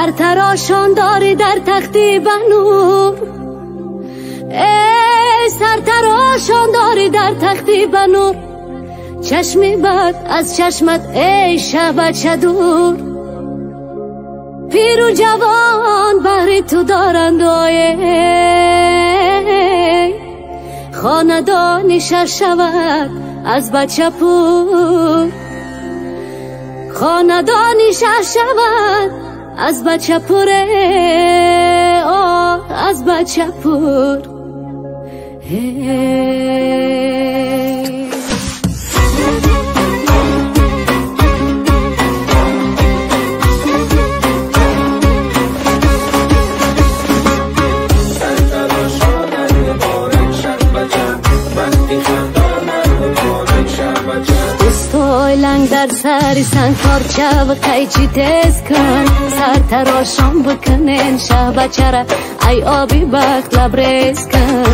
سرتراشان داری در تختی بنور، ای سرتراشان داری در تختی بنور، چشمی بد از چشمت ای شهبچه دور، پیر و جوان بهر تو دارند خاندانی شر شود از بچه پور، خاندانی شر شود از بچه پوره، از بچه پور. لنگ در سر سنگار و قیچی تز کن، سر تراشان بکنین شهبچه را ای آبی بخت لبریز کن،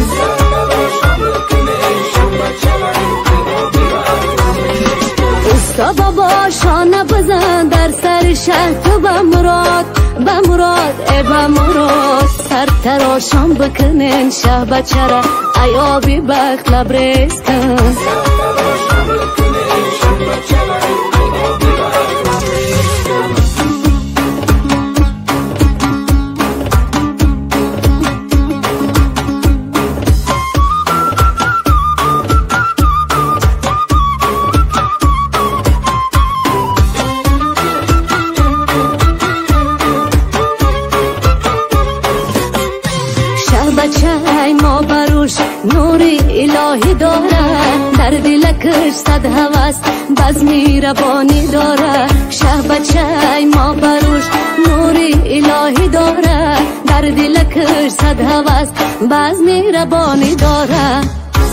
استا بابا شانه بزن در سر شهر تو بمراد بمراد ای بمراد، سر تراشان بکنین شهبچه را ای آبی بخت لبریز کن. شهبچه ما بروش نوری الهی داره، در دلکش صد هوس بزمی ربانی داره، شهبچه ما بروش نوری الهی داره، در دلکش صد هوس بزمی ربانی داره.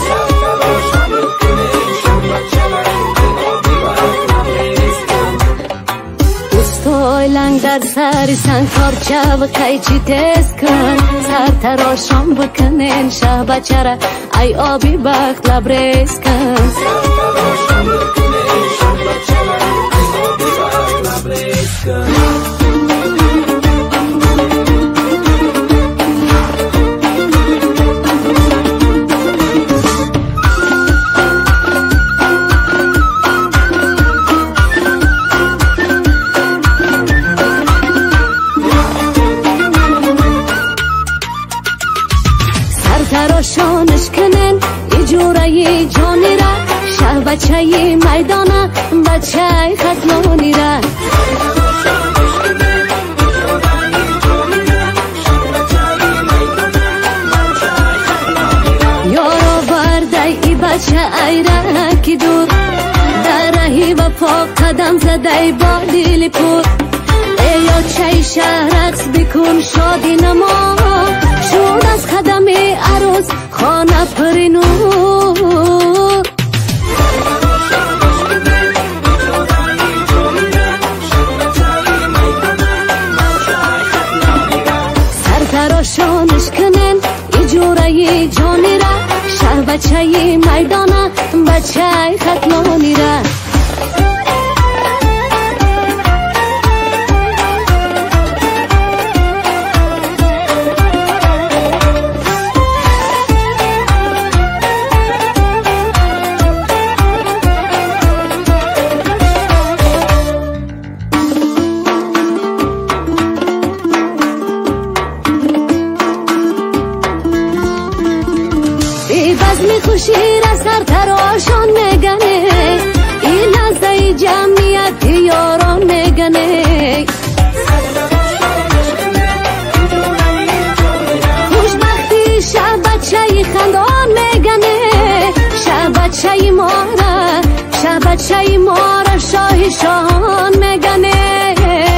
استای لنگ در سر سنگارچه و قیچی تز کن، سر تراشان بکنین شهبچه را ای آبی بخت لبریز کن. تراشانش کنن ای جوره جانی را، شهبچه میدانه بچه خطلانی را، یارو برده ای بچه ای را که دور، در رهی و پاک قدم زده با دل پور، ای یا چه شهر رقص بکن شادی نما، شد از قدم عروس خانه پر نور، سرتراشانش کنن ای جوره جانی را، شهبچه میدانه بچه خطلانی را. بزمی خوشی را سر تراشان میگنه، این نزده جمعیت یاران میگنه، خوشبختی شهبچه خندان میگنه، شهبچه ما را شاه شاهان میگنه،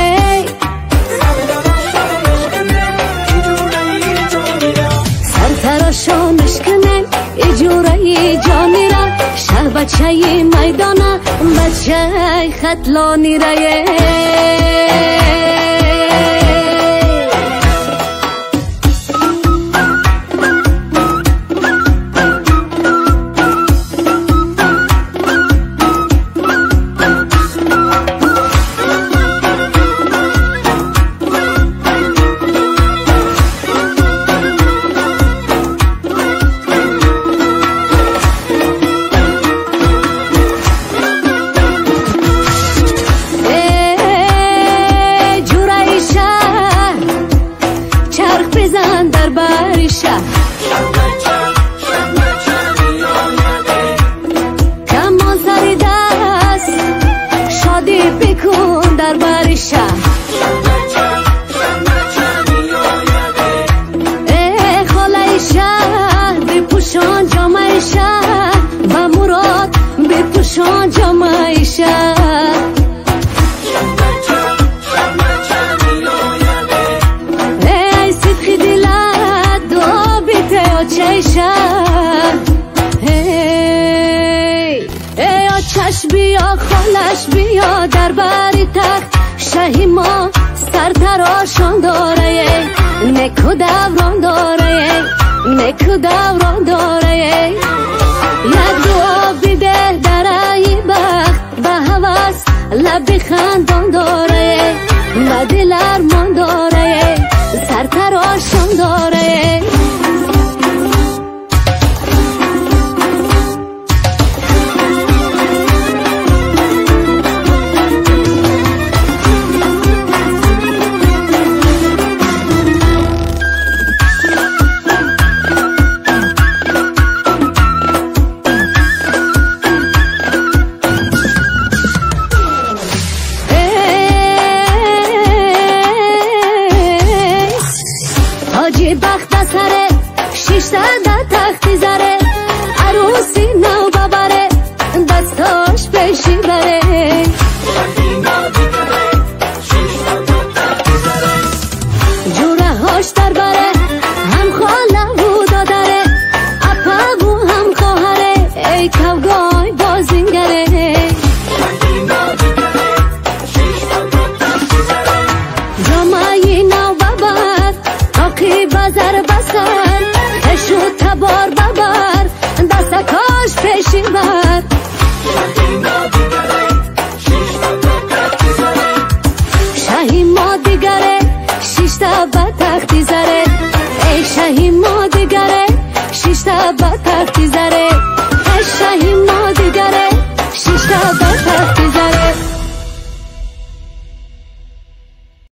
سر تراشانش کنه ای جوره جانی را، شهبچه میدانه بچه خطلانی را. بزن در بر شهر کمان سر دست شادی بکن در بر شهر ای خاله شهر بپوشان جامعه شهر و مراد بپوشان جامعه شهر ای صدقی دلت دو بیته آچه شهر ای آچش بیا خالش بیا در بری تخت شهی ما سر تراشان داره نکو دوران داره نکو دوران داره یک دعا بیده در ای بخت به هوس لب خندان داره و دل ارمان داره سر تراشان داره حاجی بخت سره شیشته در تختی زره عروسی نو ببره دستاش پیشی بره جوره هاش در بره هم خاله و دادره اپا و هم خواهره ای کوگای بازینگره جامعی نو ببر تاقی بزر بسر اشو تبار ببر دستکاش پیشی بر شهی ما دیگره شیشتا به تختی زره ای شهی ما دیگره شیشتا به تختی